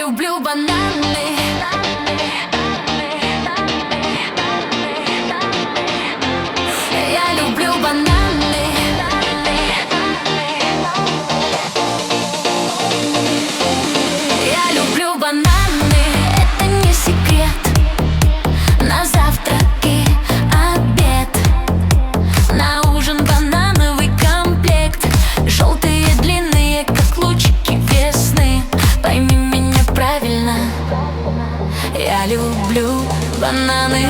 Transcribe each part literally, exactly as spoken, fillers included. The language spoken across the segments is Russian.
люблю бананы. Я люблю бананы. Я люблю бананы, это не секрет. На завтрак и обед, на ужин банановый комплект. Желтые, длинные, как лучики весны. Пойми меня правильно, я люблю бананы.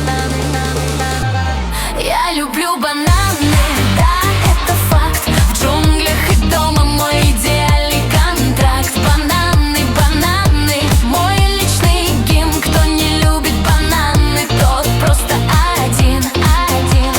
Я люблю бананы, да, это факт. В джунглях и дома мой идеальный контракт. Бананы, бананы, мой личный гимн. Кто не любит бананы, тот просто один, один.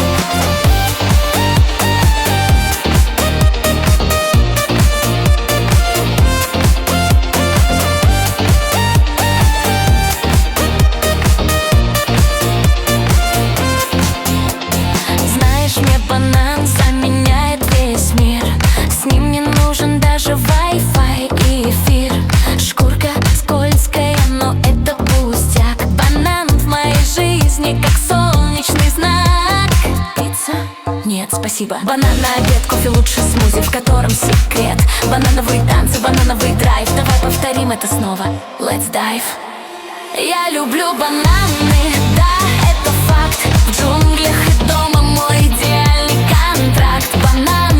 Знаешь, мне банан заменяет весь мир. С ним не нужен даже Wi-Fi и эфир. Шкурка скользкая, но это пустяк. Банан в моей жизни как солнечный знак. Пицца? Нет, спасибо. Банан на обед, кофе лучше смузи, в котором секрет. Банановые танцы, банановый драйв. Давай повторим это снова. Let's dive. Я люблю бананы, да, это факт. В джунглях и дома мой идеальный контракт. Банан